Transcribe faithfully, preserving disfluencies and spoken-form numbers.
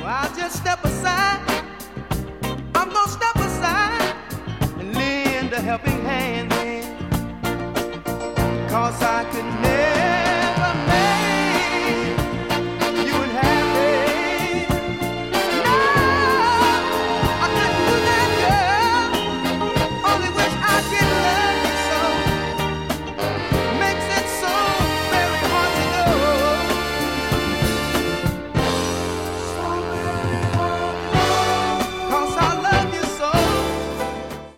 I'll just step aside. I'm gonna step aside and lend a helping hand then. Cause I could